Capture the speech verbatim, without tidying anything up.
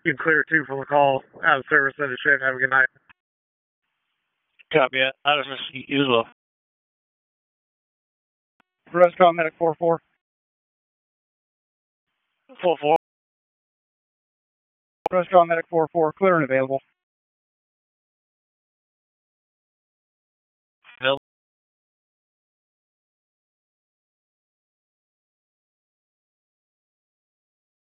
You can clear two from the call. Out of service, send a ship. Have a good night. Copy it. Out of service, you as well. Restaurant Medic four four. four four. Restaurant Medic four four, clear and available.